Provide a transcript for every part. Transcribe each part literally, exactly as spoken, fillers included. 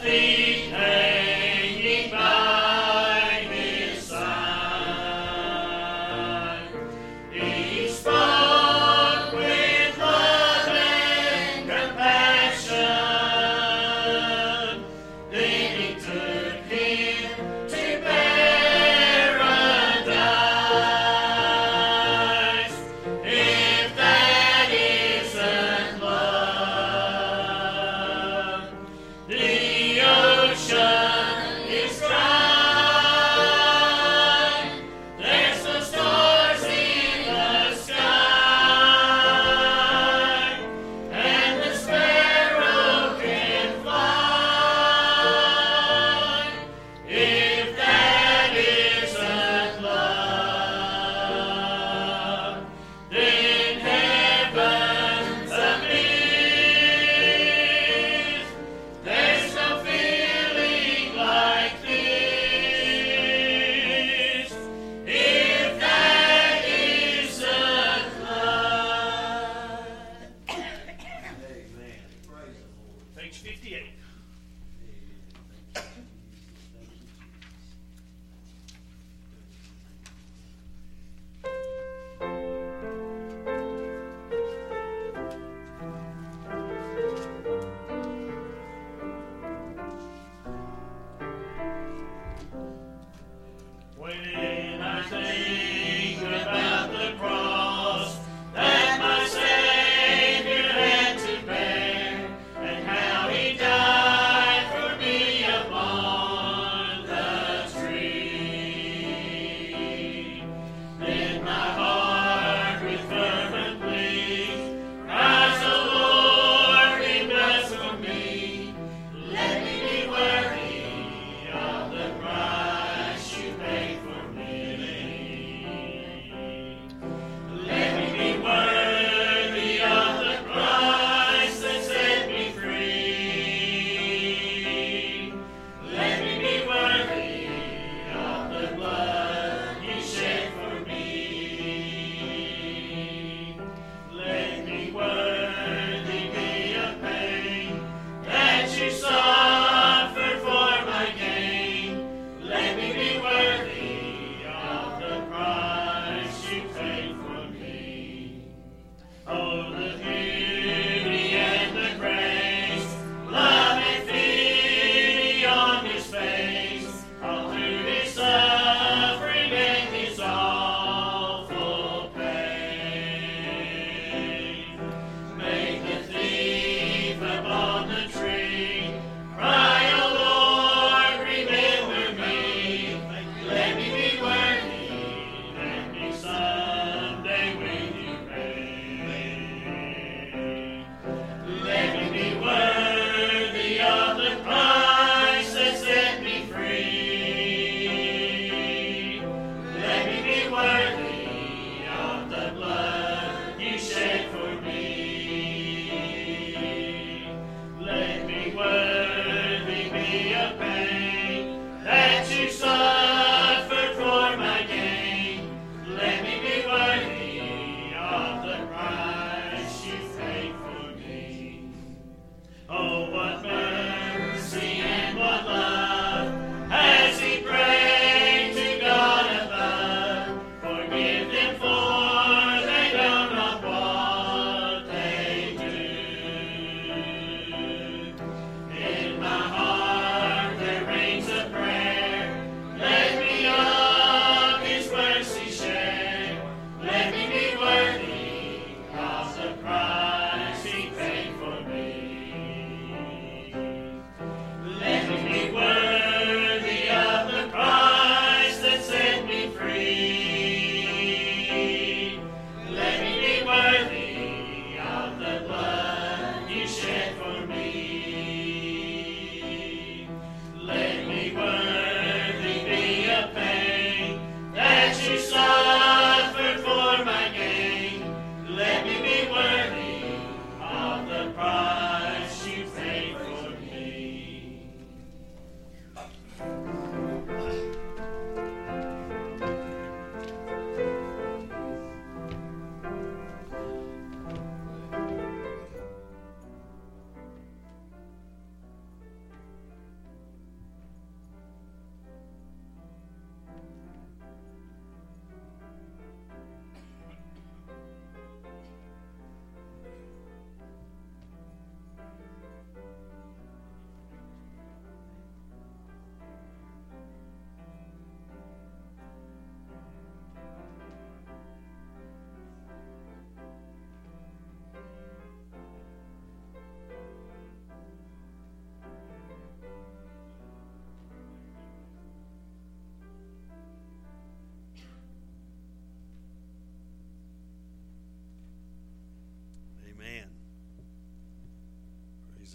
that my Savior had to bear, and how he died.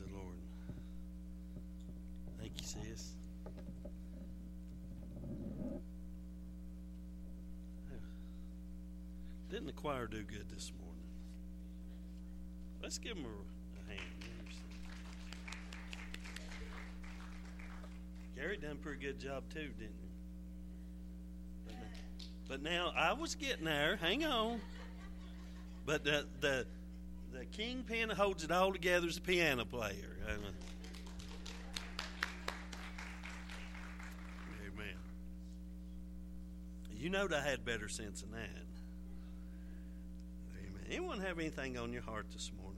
the Lord. Thank you, sis. Didn't the choir do good this morning? Let's give them a, a hand. Gary done a pretty good job too, didn't he? But now, but now I was getting there. Hang on. But the the the kingpin that holds it all together is the piano player. Amen. Amen. You know I had better sense than that. Amen. Anyone have anything on your heart this morning?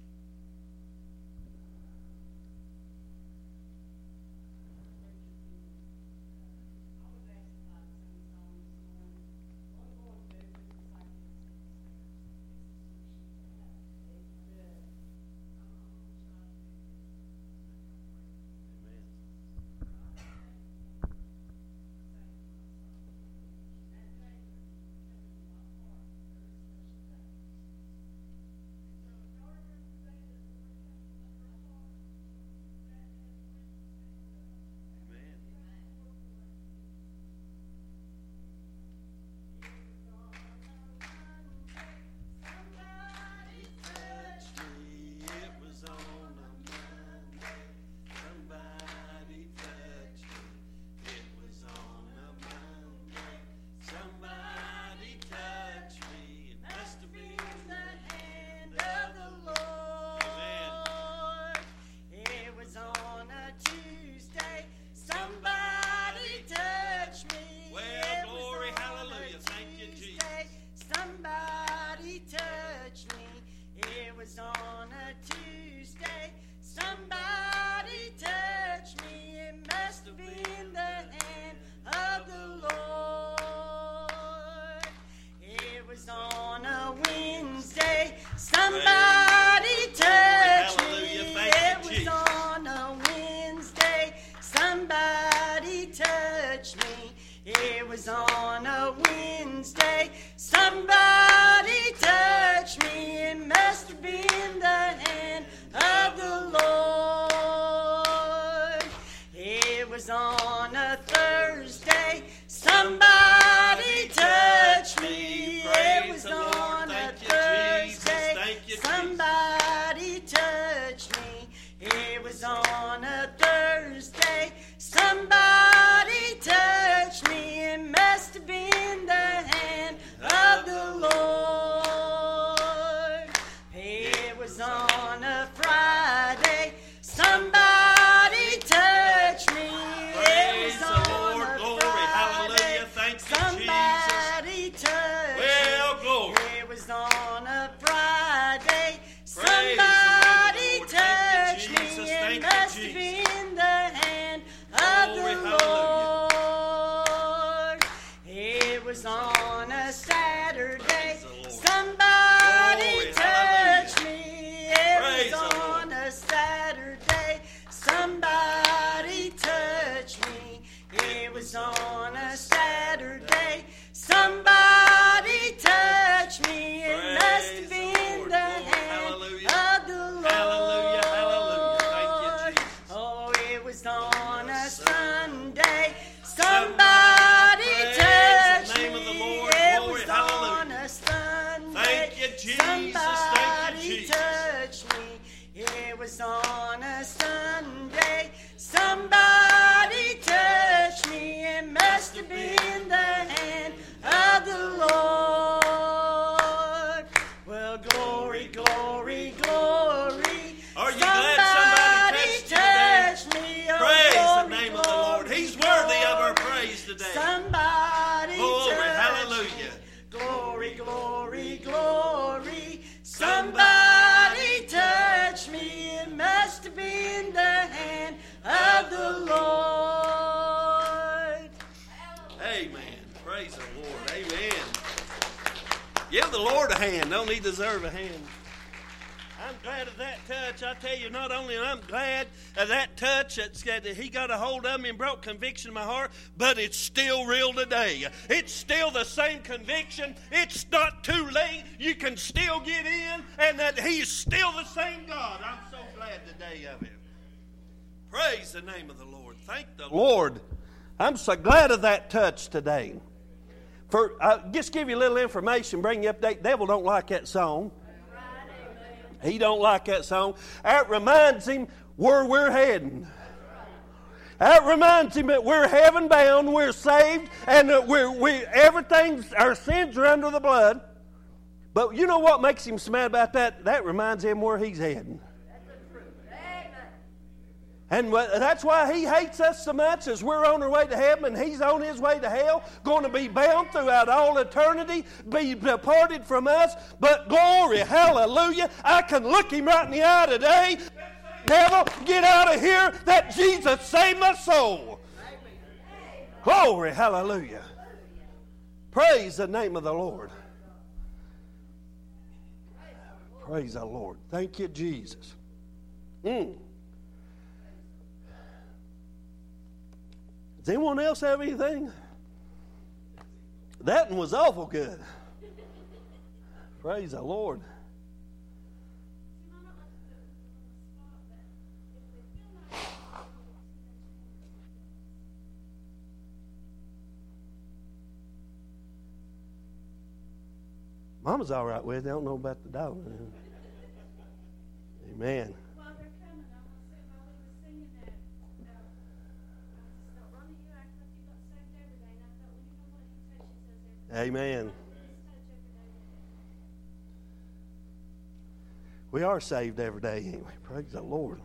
Give the Lord a hand. Don't he deserve a hand? I'm glad of that touch. I tell you, not only am I glad of that touch that he got a hold of me and brought conviction in my heart, but it's still real today. It's still the same conviction. It's not too late. You can still get in, and that he's still the same God. I'm so glad. glad today of it. Praise the name of the Lord. Thank the Lord. I'm so glad of that touch today. For uh, just give you a little information, bring you update. Devil don't like that song. He don't like that song. That reminds him where we're heading. That reminds him that we're heaven bound, we're saved, and that we're we everything, our sins are under the blood. But you know what makes him mad about that? That reminds him where he's heading. And that's why he hates us so much, as we're on our way to heaven and he's on his way to hell, going to be bound throughout all eternity, be departed from us. But glory, hallelujah, I can look him right in the eye today. Devil, get out of here, that Jesus saved my soul. Glory, hallelujah. Praise the name of the Lord. Praise the Lord. Thank you, Jesus. Mm. Does anyone else have anything? That one was awful good. Praise the Lord. Mama's all right with it. I don't know about the dog. Amen. While they're coming, I want to say while we were singing that, uh, I just thought, Ronnie, you act like you got saved every day. And I thought, well, you know what? He touches us every day. Amen. Just touch every day. We are saved every day anyway. Praise the Lord.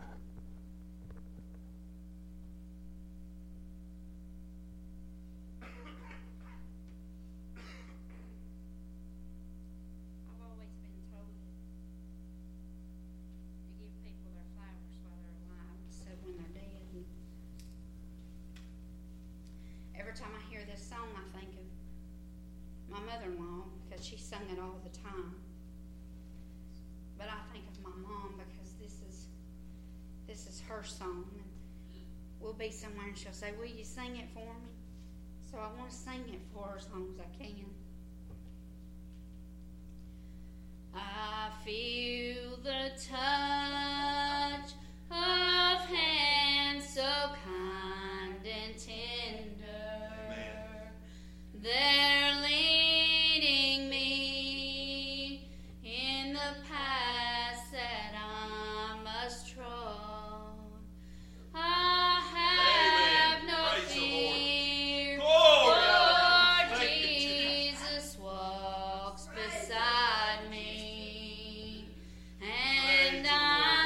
Every time I hear this song, I think of my mother-in-law, because she sung it all the time. But I think of my mom, because this is this is her song. And we'll be somewhere and she'll say, will you sing it for me? So I want to sing it for her as long as I can. I feel the touch of hands so kind and tender. They're leading me in the path that I must trod. I have no fear, for Jesus walks beside me, and I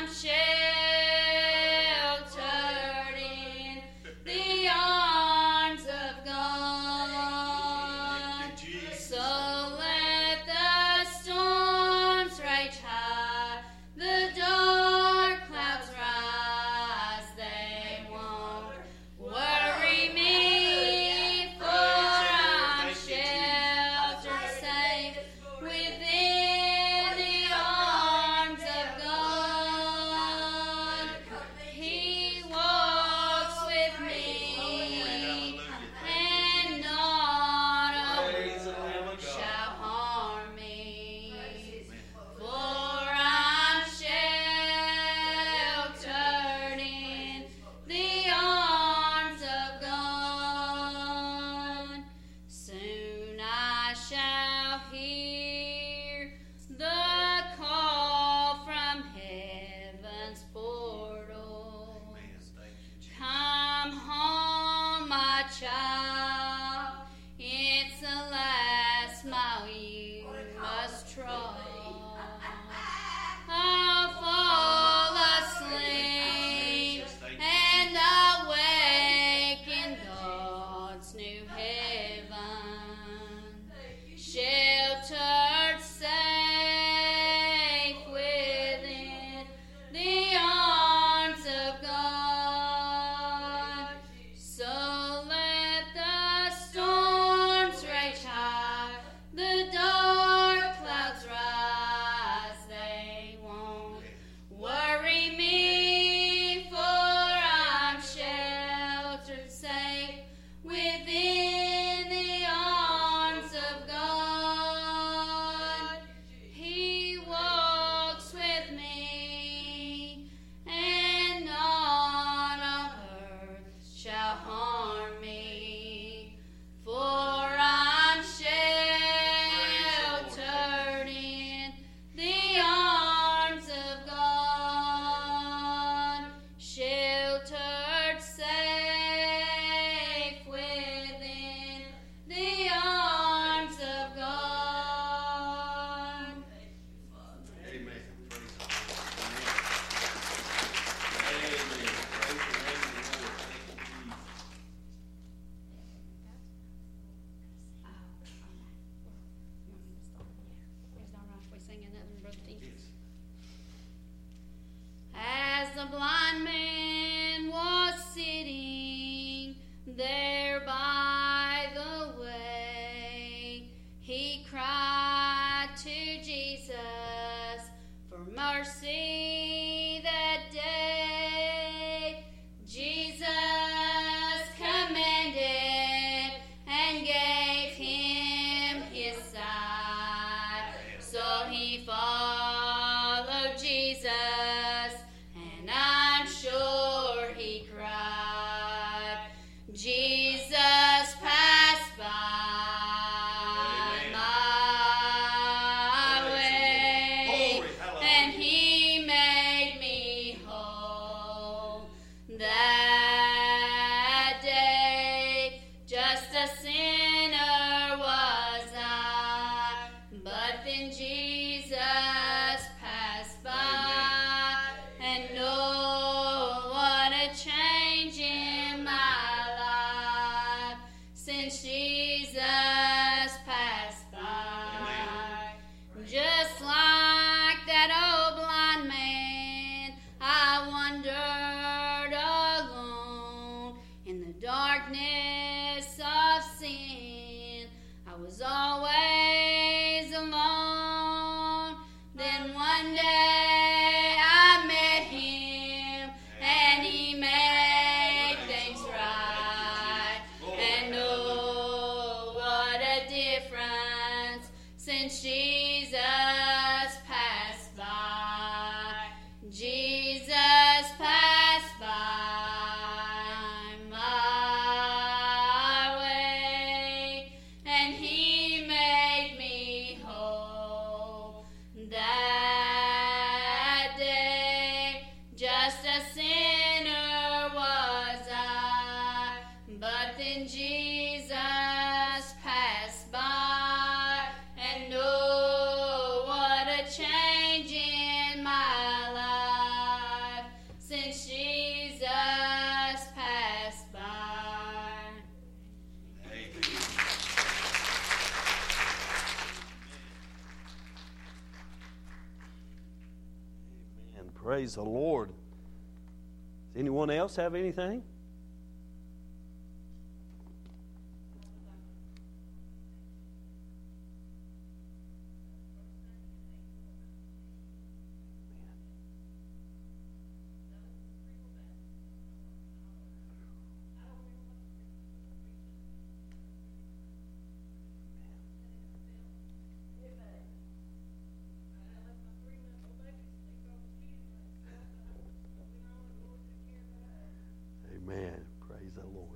since Jesus passed by. Amen. Amen. Praise the Lord. Does anyone else have anything? Amen. Praise the Lord.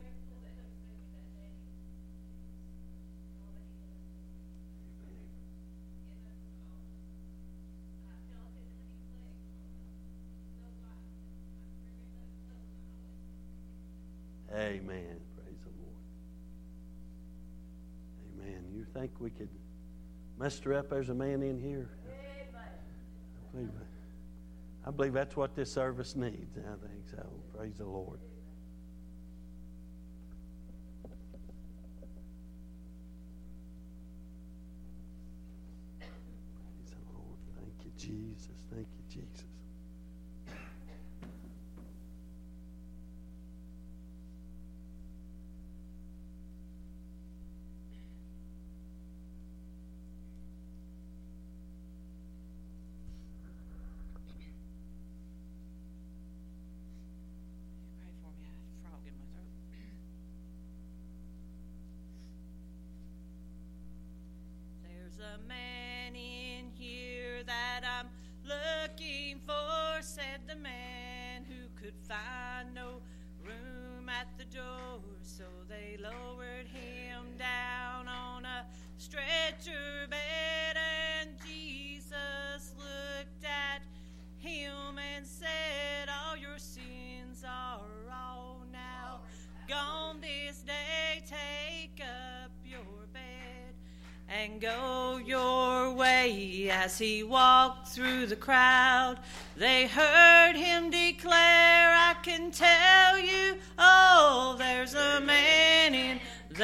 Amen. Praise the Lord. Amen. You think we could muster up? There's a man in here. I believe, I believe that's what this service needs. I think so. Praise the Lord. Praise the Lord. Thank you, Jesus. Thank you, Jesus. Pray for me. I have a frog in my throat. There's a man in here that I'm looking for, said the man who could find no room at the door. So they lowered him down on a stretcher bed, and Jesus looked at him and said, all your sins are all now gone this day. Take up your bed and go your way. As he walked through the crowd, they heard him declare, I can tell you, oh, there's a man in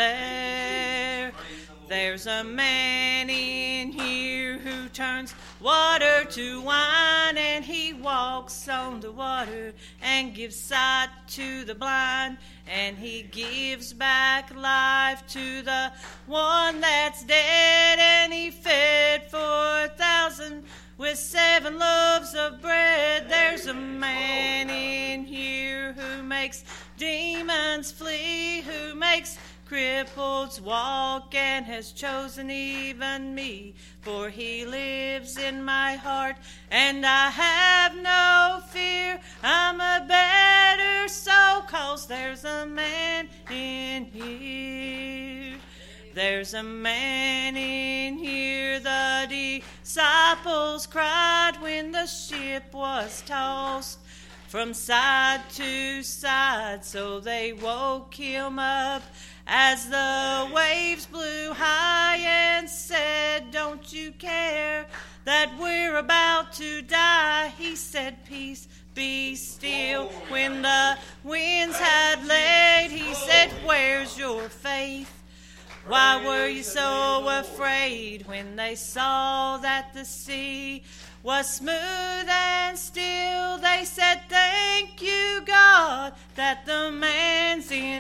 there. There's a man in here who turns water to wine, and he walks on the water and gives sight to the blind, and he gives back life to the one that's dead, and he fed four thousand with seven loaves of bread. There's a man in here who makes demons flee, who makes cripples walk, and has chosen even me, for he lives in my heart, and I have no fear. I'm a better soul, 'cause there's a man in here. There's a man in here. The disciples cried when the ship was tossed from side to side, so they woke him up as the waves blew high and said, don't you care that we're about to die? He said, peace, be still. When the winds had laid, he said, where's your faith? Why were you so afraid? When they saw that the sea was smooth and still, they said, thank you, God, that the man's in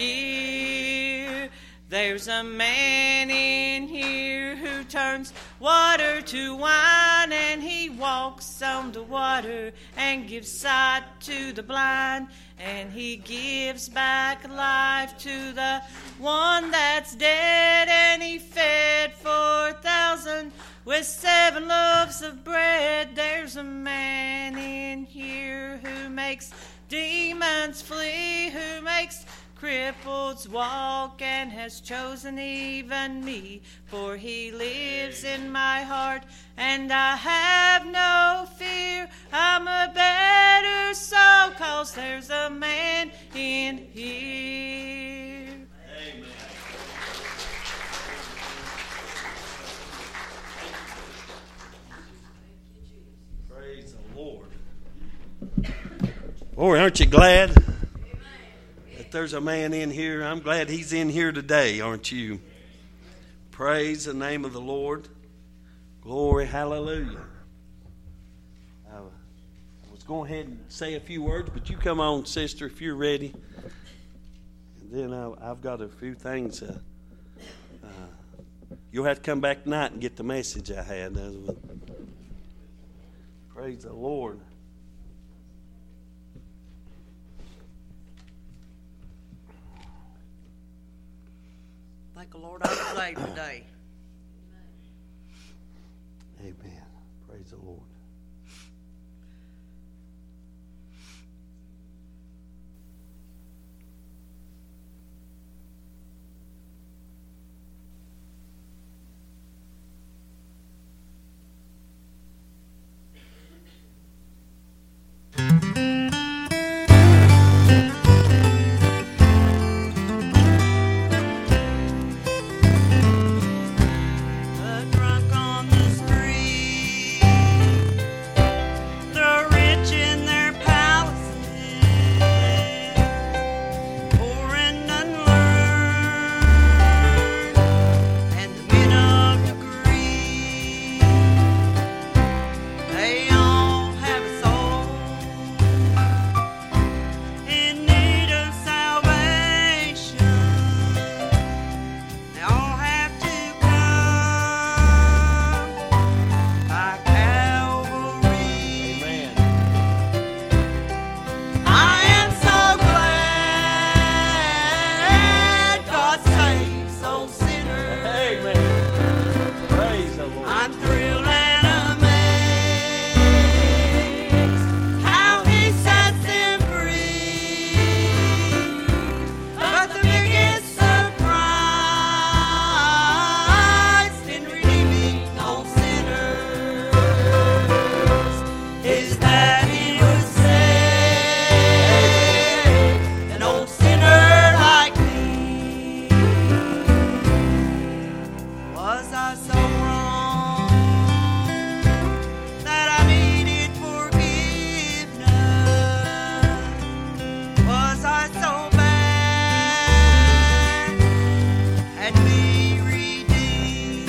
here. There's a man in here who turns water to wine, and he walks on the water and gives sight to the blind, and he gives back life to the one that's dead, and he fed four thousand with seven loaves of bread. There's a man in here who makes demons flee, who makes cripples walk, and has chosen even me, for he lives in my heart, and I have no fear. I'm a better soul, 'cause there's a man in here. Amen. Praise the Lord. Boy, aren't you glad that there's a man in here? I'm glad he's in here today, aren't you? Praise the name of the Lord. Glory, hallelujah. I was going ahead and say a few words, but you come on, sister, if you're ready. And then I, I've got a few things. Uh, uh, you'll have to come back tonight and get the message I had. Praise the Lord. Thank the Lord I was saved today. Amen. Praise the Lord. The drunk on the street, the rich in their palaces, poor and unlearned, and the men of degree, they all have a soul in need of salvation. They all have to come by Calvary. Amen. I am so glad God saves those sinners. Amen. Praise the Lord. I'm thrilled and amazed how He sets them free. But the biggest surprise in redeeming those sinners is that He would save an old sinner like me. Was I so wrong that I needed forgiveness? Was I so bad had me redeemed?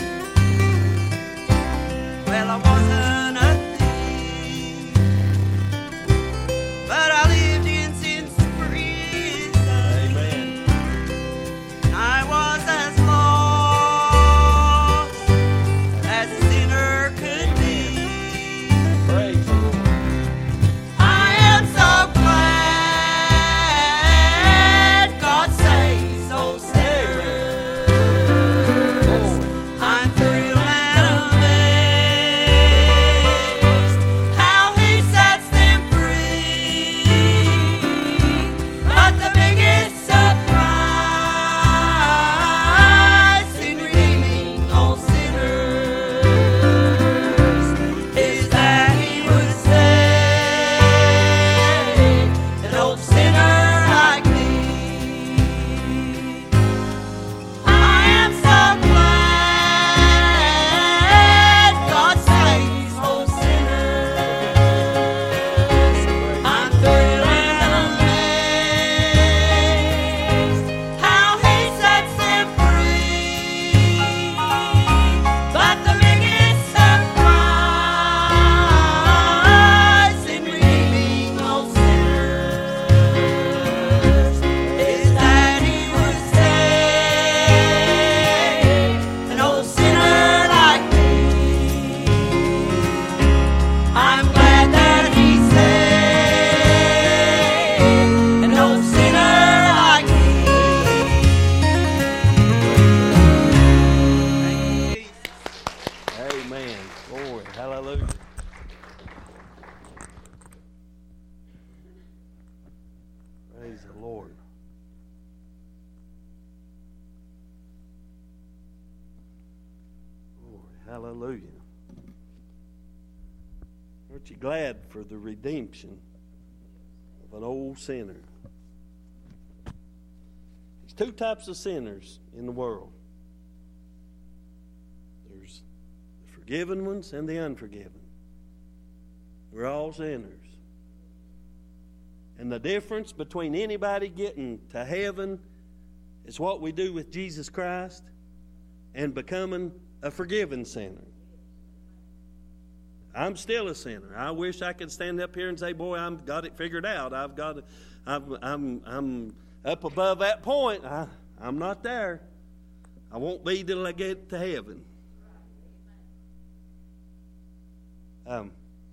Well, I wasn't a thief, but I lived in sin's prison. Amen. I was as lost as a sinner could be. Praise the Lord. I am so glad God saves those sinners. I'm thrilled and amazed how He sets them free. But the biggest surprise in redeeming those sinners is that He would save an old sinner like me. I am so glad God saves those sinners. I'm thrilled and amazed how He sets them free. But the biggest surprise in redeeming those sinners is that He would save an old sinner like me. I'm glad that He saved an old sinner like me. Amen. Glory. Hallelujah. Praise the Lord. Glory. Hallelujah. Aren't you glad for the redemption of an old sinner? There's two types of sinners in the world. There's the forgiven ones and the unforgiven. We're all sinners. And the difference between anybody getting to heaven is what we do with Jesus Christ and becoming a forgiven sinner. I'm still a sinner. I wish I could stand up here and say, boy, I've got it figured out. I've got it. I'm, I'm, I'm up above that point. I, I'm not there. I won't be till I get to heaven. Um,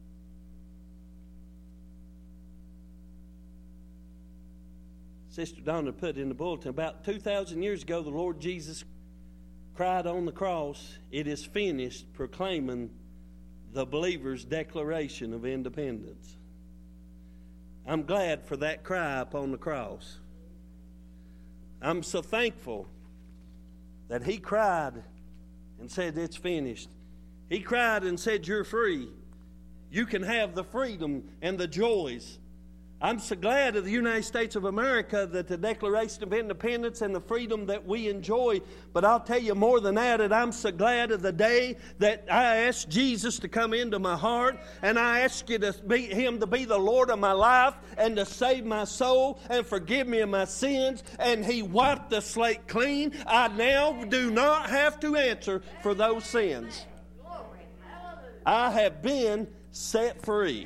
Sister Donna put in the bulletin, about two thousand years ago, the Lord Jesus cried on the cross, "It is finished," proclaiming the believer's declaration of independence. I'm glad for that cry upon the cross. I'm so thankful that he cried and said, "It's finished." He cried and said, "You're free. You can have the freedom and the joys." I'm so glad of the United States of America, that the Declaration of Independence and the freedom that we enjoy. But I'll tell you more than that, and I'm so glad of the day that I asked Jesus to come into my heart, and I ask you to be Him to be the Lord of my life and to save my soul and forgive me of my sins. And He wiped the slate clean. I now do not have to answer for those sins. I have been set free.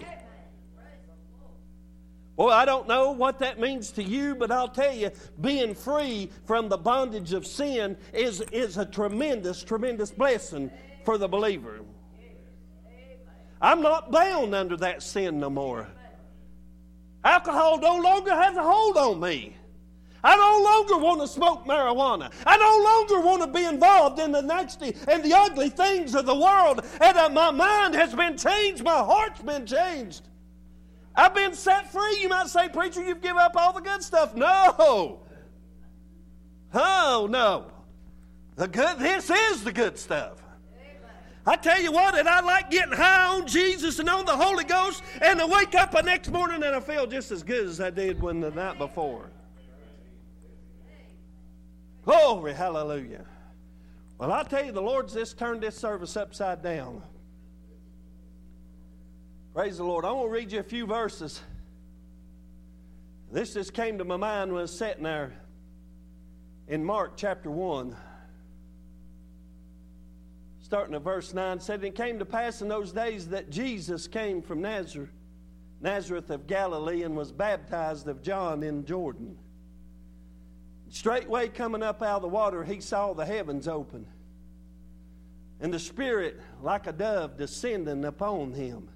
Well, I don't know what that means to you, but I'll tell you, being free from the bondage of sin is, is a tremendous, tremendous blessing for the believer. I'm not bound under that sin no more. Alcohol no longer has a hold on me. I no longer want to smoke marijuana. I no longer want to be involved in the nasty and the ugly things of the world. And uh, my mind has been changed. My heart's been changed. I've been set free. You might say, "Preacher, you've given up all the good stuff." No. Oh, no. The good. This is the good stuff. I tell you what, and I like getting high on Jesus and on the Holy Ghost, and to wake up the next morning and I feel just as good as I did when the night before. Glory, hallelujah. Well, I tell you, the Lord's just turned this service upside down. Praise the Lord. I want to read you a few verses. This just came to my mind when I was sitting there in Mark chapter one. Starting at verse nine, said, "And it came to pass in those days that Jesus came from Nazareth, Nazareth of Galilee, and was baptized of John in Jordan. Straightway coming up out of the water, he saw the heavens open, and the Spirit like a dove descending upon him.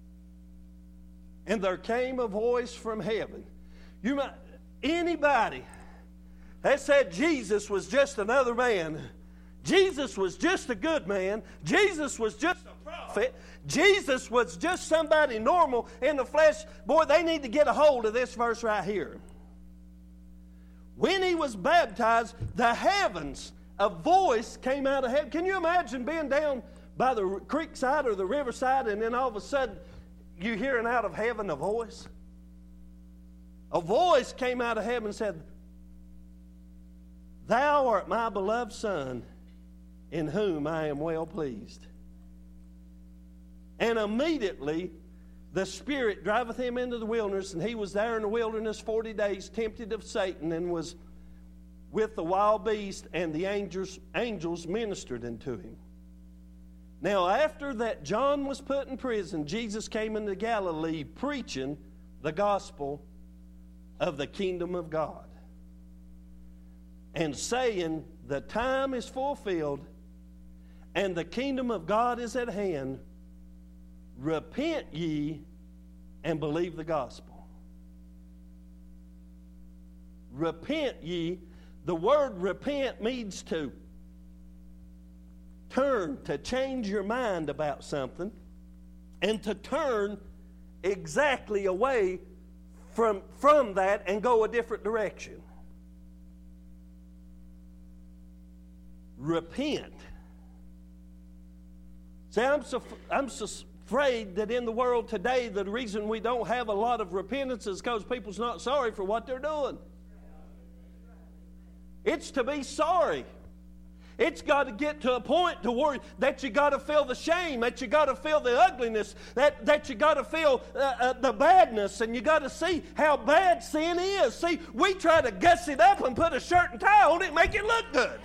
And there came a voice from heaven." You might, anybody that said Jesus was just another man, Jesus was just a good man, Jesus was just a prophet, Jesus was just somebody normal in the flesh, boy, they need to get a hold of this verse right here. When he was baptized, the heavens, a voice came out of heaven. Can you imagine being down by the creek side or the riverside, and then all of a sudden you hearing out of heaven a voice? A voice came out of heaven and said, "Thou art my beloved Son, in whom I am well pleased." And immediately the Spirit driveth him into the wilderness, and he was there in the wilderness forty days, tempted of Satan, and was with the wild beast, and the angels, angels ministered unto him. Now, after that John was put in prison, Jesus came into Galilee preaching the gospel of the kingdom of God, and saying, "The time is fulfilled, and the kingdom of God is at hand. Repent ye and believe the gospel." Repent ye. The word repent means to turn, to change your mind about something, and to turn exactly away from, from that and go a different direction. Repent. See, I'm so, I'm so afraid that in the world today, the reason we don't have a lot of repentance is because people's not sorry for what they're doing. It's to be sorry. It's got to get to a point to where that you got to feel the shame, that you got to feel the ugliness, that, that you got to feel uh, uh, the badness, and you got to see how bad sin is. See, we try to guss it up and put a shirt and tie on it and make it look good.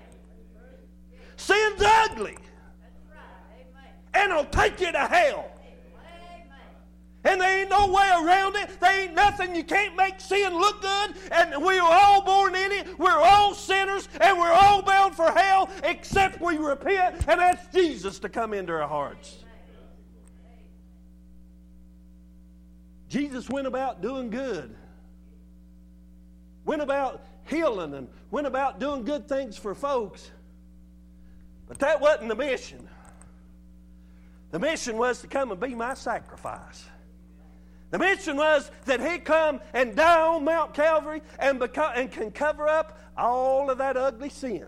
Sin's ugly. And it'll take you to hell. And there ain't no way around it. There ain't nothing. You can't make sin look good. And we are all born in it. We're all sinners. And we're all bound for hell except we repent and ask Jesus to come into our hearts. Jesus went about doing good. Went about healing and went about doing good things for folks. But that wasn't the mission. The mission was to come and be my sacrifice. The mission was that He'd come and die on Mount Calvary and, become, and can cover up all of that ugly sin.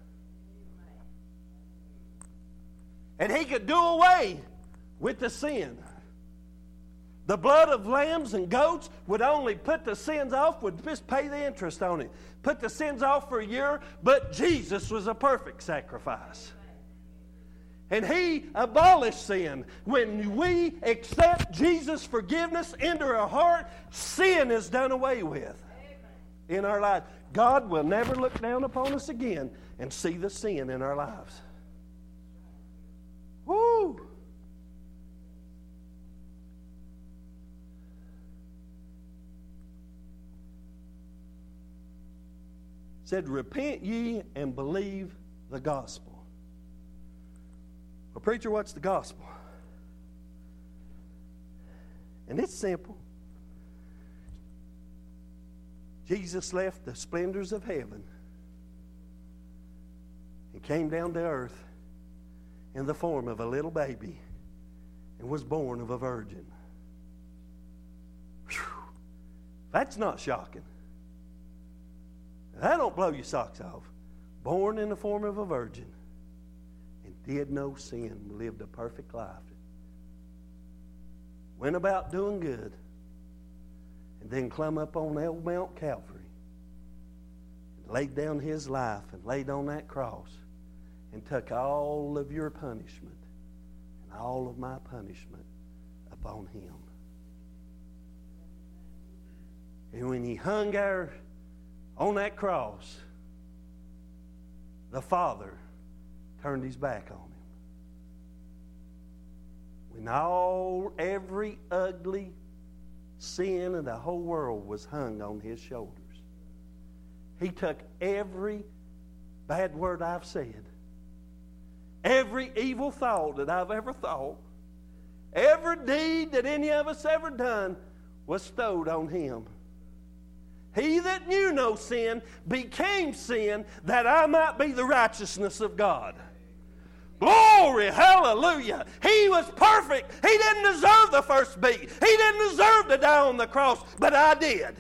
And He could do away with the sin. The blood of lambs and goats would only put the sins off, would just pay the interest on it. Put the sins off for a year, but Jesus was a perfect sacrifice. And He abolished sin. When we accept Jesus' forgiveness into our heart, sin is done away with in our lives. God will never look down upon us again and see the sin in our lives. Woo! Said, repent ye and believe the gospel. Well, preacher, what's the gospel? And it's simple. Jesus left the splendors of heaven and came down to earth in the form of a little baby and was born of a virgin. Whew. That's not shocking. That don't blow your socks off. Born in the form of a virgin. Did no sin, lived a perfect life. Went about doing good. And then climbed up on old Mount Calvary. And laid down His life and laid on that cross. And took all of your punishment and all of my punishment upon Him. And when He hung there on that cross, the Father turned His back on Him. When all, every ugly sin in the whole world was hung on His shoulders. He took every bad word I've said, every evil thought that I've ever thought, every deed that any of us ever done was stowed on Him. He that knew no sin became sin that I might be the righteousness of God. Glory, hallelujah. He was perfect. He didn't deserve the first beat. He didn't deserve to die on the cross, but I did.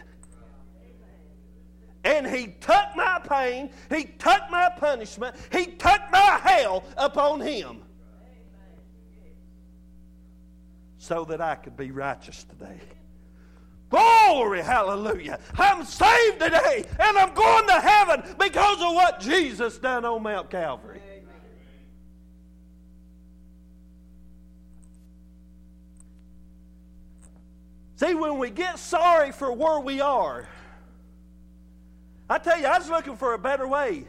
And He took my pain. He took my punishment. He took my hell upon Him. So that I could be righteous today. Glory, hallelujah. I'm saved today, and I'm going to heaven because of what Jesus done on Mount Calvary. See, when we get sorry for where we are, I tell you, I was looking for a better way.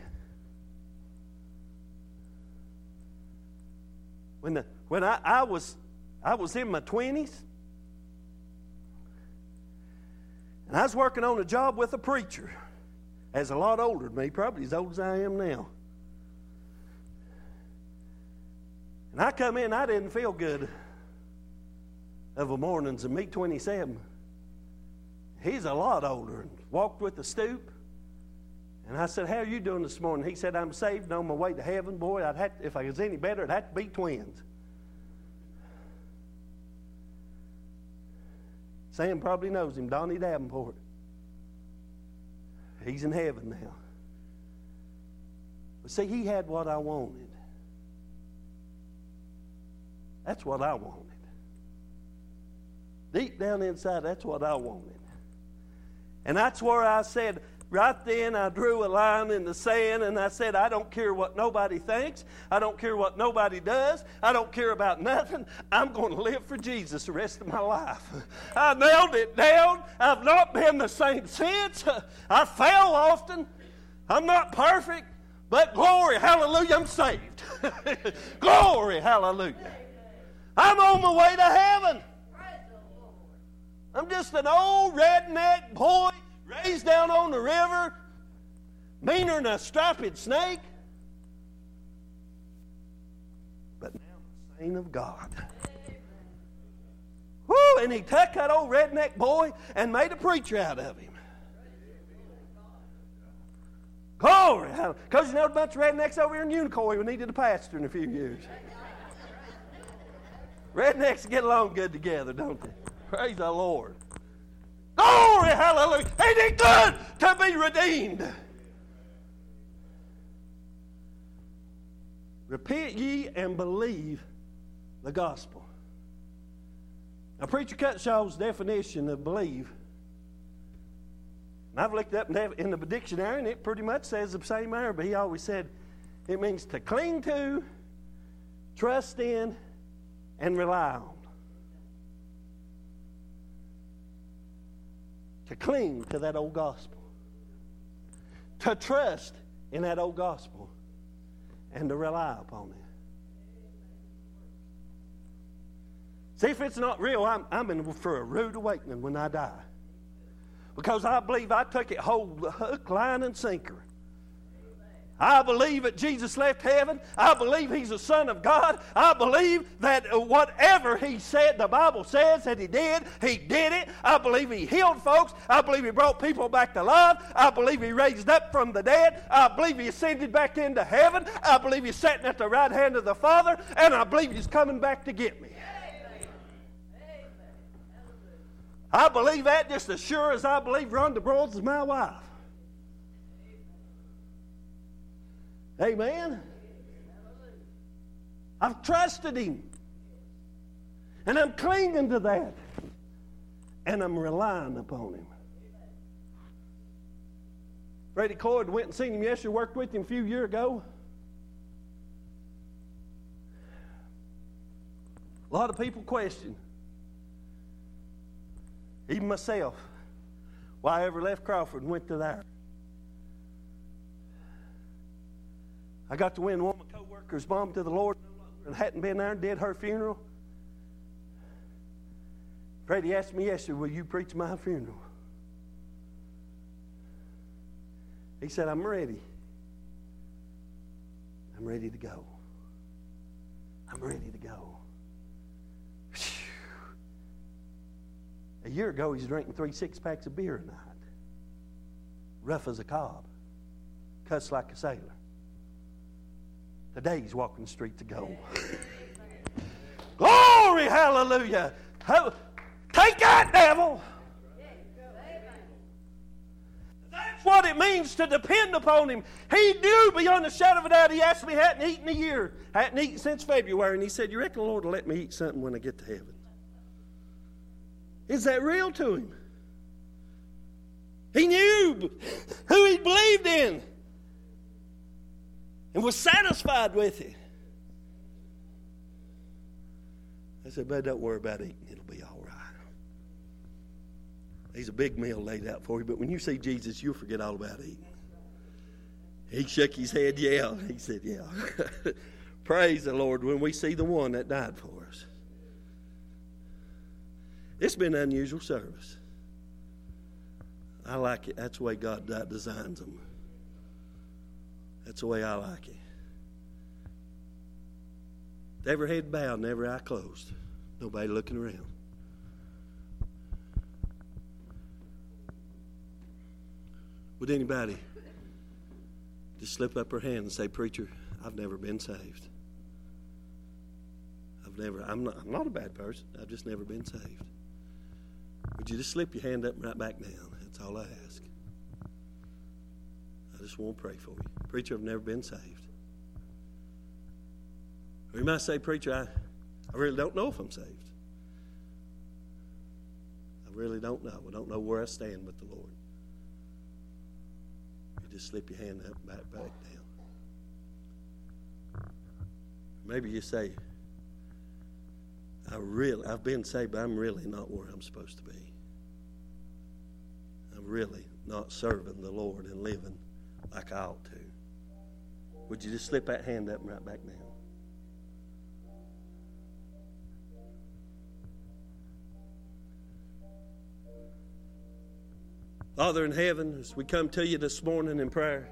When the, when I, I was I was in my twenties, and I was working on a job with a preacher, as a lot older than me, probably as old as I am now. And I come in, I didn't feel good of a mornings, and me twenty-seven. He's a lot older and walked with a stoop. And I said, how are you doing this morning? He said, I'm saved and on my way to heaven. Boy, I'd have to, if I was any better, it'd have to be twins. Sam probably knows him, Donnie Davenport. He's in heaven now. But see, he had what I wanted. That's what I wanted. Deep down inside, that's what I wanted. And that's where I said, right then I drew a line in the sand and I said, I don't care what nobody thinks. I don't care what nobody does. I don't care about nothing. I'm going to live for Jesus the rest of my life. I nailed it down. I've not been the same since. I fail often. I'm not perfect. But glory, hallelujah, I'm saved. Glory, hallelujah. I'm on my way to heaven. I'm just an old redneck boy raised down on the river, meaner than a striped snake. But now I'm a saint of God. Woo! And he took that old redneck boy and made a preacher out of him. Glory! Because you know a bunch of rednecks over here in Unicoi who needed a pastor in a few years. Rednecks get along good together, don't they? Praise the Lord. Glory, hallelujah. Ain't it good to be redeemed? Repent ye and believe the gospel. Now, Preacher Cutshaw's definition of believe, and I've looked up in the dictionary, and it pretty much says the same there, but he always said it means to cling to, trust in, and rely on. To cling to that old gospel. To trust in that old gospel. And to rely upon it. See, if it's not real, I'm, I'm in for a rude awakening when I die. Because I believe I took it whole hook, line, and sinker. I believe that Jesus left heaven. I believe He's the Son of God. I believe that whatever He said, the Bible says that He did, He did it. I believe He healed folks. I believe He brought people back to life. I believe He raised up from the dead. I believe He ascended back into heaven. I believe He's sitting at the right hand of the Father. And I believe He's coming back to get me. I believe that just as sure as I believe Rhonda Broyles is my wife. Amen. I've trusted Him. And I'm clinging to that. And I'm relying upon Him. Freddie Cloyd went and seen him yesterday, worked with him a few years ago. A lot of people question, even myself, why I ever left Crawford and went to there. I got to win one of my co-workers' mom to the Lord and hadn't been there and did her funeral. Freddie asked me yesterday, will you preach my funeral? He said, I'm ready. I'm ready to go. I'm ready to go. Whew. A year ago, he was drinking three six-packs of beer a night. Rough as a cob. Cussed like a sailor. Today he's walking the street to go. Glory, hallelujah. Take that, devil. That's what it means to depend upon Him. He knew beyond a shadow of a doubt. He asked me, hadn't eaten a year. Hadn't eaten since February. And he said, you reckon the Lord will let me eat something when I get to heaven? Is that real to him? He knew who he believed in. And was satisfied with it. I said, but don't worry about eating. It'll be all right. There's a big meal laid out for you, but when you see Jesus, you'll forget all about eating. He shook his head, yeah. He said, yeah. Praise the Lord when we see the one that died for us. It's been an unusual service. I like it. That's the way God designs them. That's the way I like it. Every head bowed and every eye closed. Nobody looking around. Would anybody just slip up her hand and say, preacher, I've never been saved. I've never, I'm not, I'm not a bad person. I've just never been saved. Would you just slip your hand up and right back down? That's all I ask. I just want to pray for you. Preacher, I've never been saved. Or you might say, preacher, I, I really don't know if I'm saved. I really don't know. I don't know where I stand with the Lord. just slip your hand up, back, back down. Maybe you say, I really, I've been saved, but I'm really not where I'm supposed to be. I'm really not serving the Lord and living like I ought to. Would you just slip that hand up and right back down? Father in heaven, as we come to you this morning in prayer,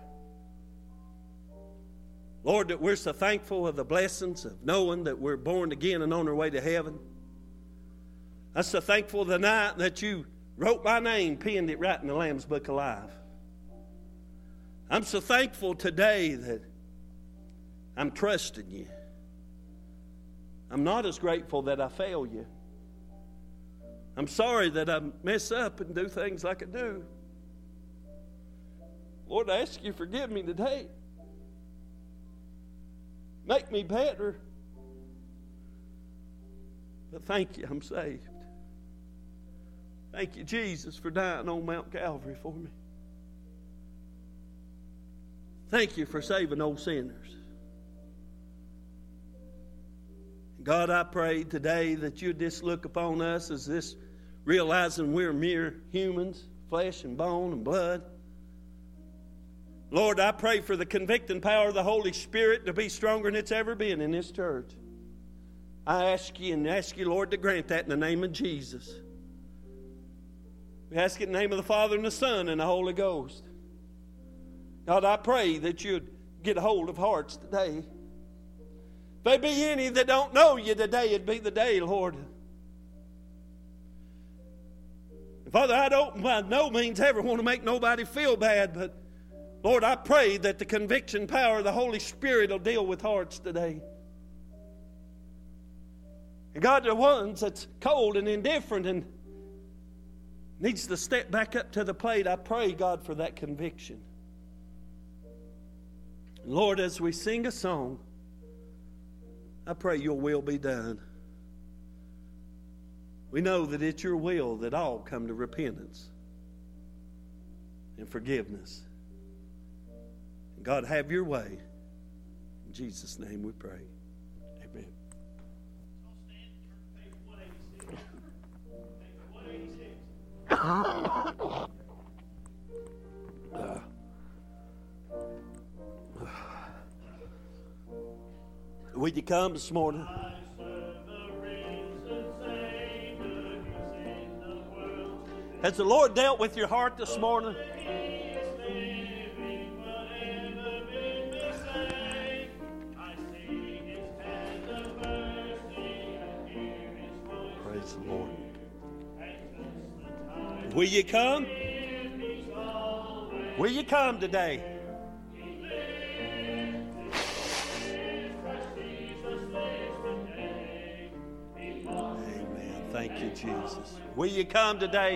Lord, that we're so thankful of the blessings of knowing that we're born again and on our way to heaven. I'm so thankful tonight that you wrote my name, penned it right in the Lamb's Book of Life. I'm so thankful today that I'm trusting you. I'm not as grateful that I fail you. I'm sorry that I mess up and do things like I do. Lord, I ask you to forgive me today. Make me better. But thank you, I'm saved. Thank you, Jesus, for dying on Mount Calvary for me. Thank you for saving old sinners. God, I pray today that you'd just look upon us as this, realizing we're mere humans, flesh and bone and blood. Lord, I pray for the convicting power of the Holy Spirit to be stronger than it's ever been in this church. I ask you and ask you, Lord, to grant that in the name of Jesus. We ask it in the name of the Father and the Son and the Holy Ghost. God, I pray that you'd get a hold of hearts today. If there be any that don't know you today, it'd be the day, Lord. Father, I don't by no means ever want to make nobody feel bad, but Lord, I pray that the conviction power of the Holy Spirit will deal with hearts today. And God, the ones that's cold and indifferent and needs to step back up to the plate, I pray, God, for that conviction. Lord, as we sing a song, I pray your will be done. We know that it's your will that all come to repentance and forgiveness. And God, have your way. In Jesus' name we pray. Amen. Would you come this morning? Has the Lord dealt with your heart this morning? Praise the Lord. Will you come? Will you come today? Amen. Thank you, Jesus. Will you come today?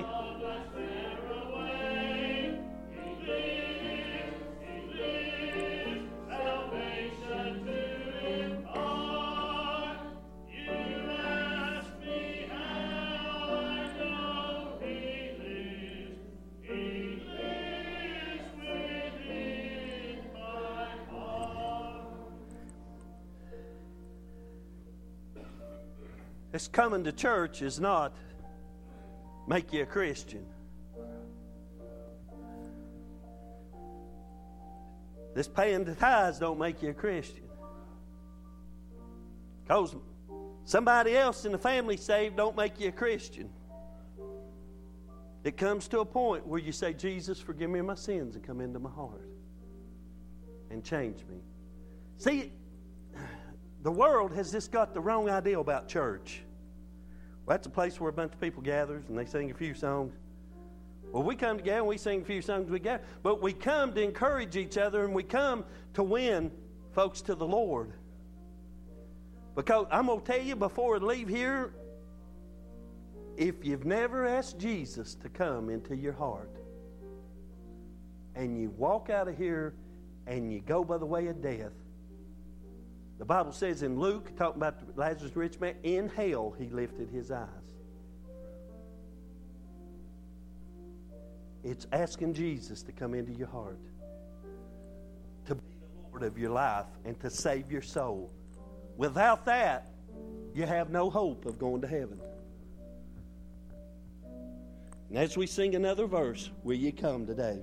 This coming to church is not make you a Christian. This paying the tithes don't make you a Christian. Because somebody else in the family saved don't make you a Christian. It comes to a point where you say, Jesus, forgive me my sins and come into my heart and change me. See, the world has just got the wrong idea about church. Well, that's a place where a bunch of people gathers and they sing a few songs. Well, we come together and we sing a few songs together, but we come to encourage each other and we come to win folks to the Lord. Because I'm going to tell you before I leave here, if you've never asked Jesus to come into your heart and you walk out of here and you go by the way of death, the Bible says in Luke, talking about Lazarus' rich man, in hell he lifted his eyes. It's asking Jesus to come into your heart. of your life and to save your soul. Without that, you have no hope of going to heaven. And as we sing another verse, will you come today?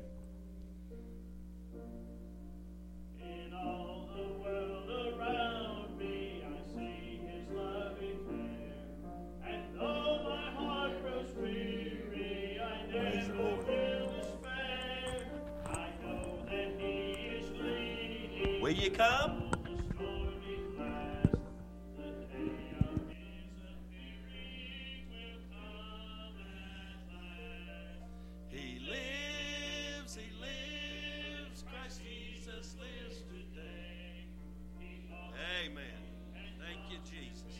In all the world around me, I see His loving care. And though my heart grows weary, I Praise the never Lord. will despair. I know that He is leading. Will you come? The stormy blast, the day of His appearing will come at last. He lives, He lives, Christ Jesus lives today. Amen. Thank you, Jesus.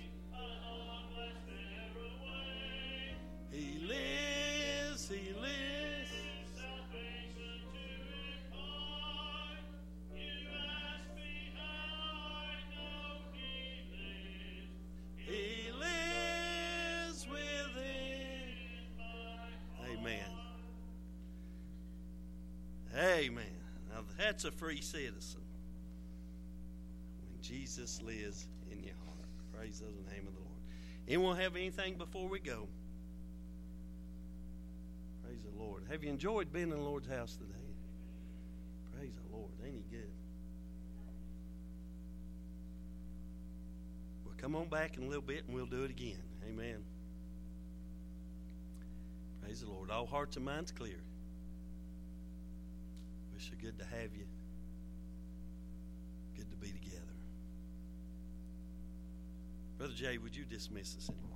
He lives, He lives. Salvation to impart. You ask me how I know He lives. He lives within. Amen. Amen. Now that's a free citizen. When Jesus lives in your heart. Praise the name of the Lord. Anyone have anything before we go? Praise the Lord. Have you enjoyed being in the Lord's house today? Praise the Lord. Ain't He good? Well, come on back in a little bit and we'll do it again. Amen. Praise the Lord. All hearts and minds clear. We're so good to have you. Good to be together. Brother Jay, would you dismiss us in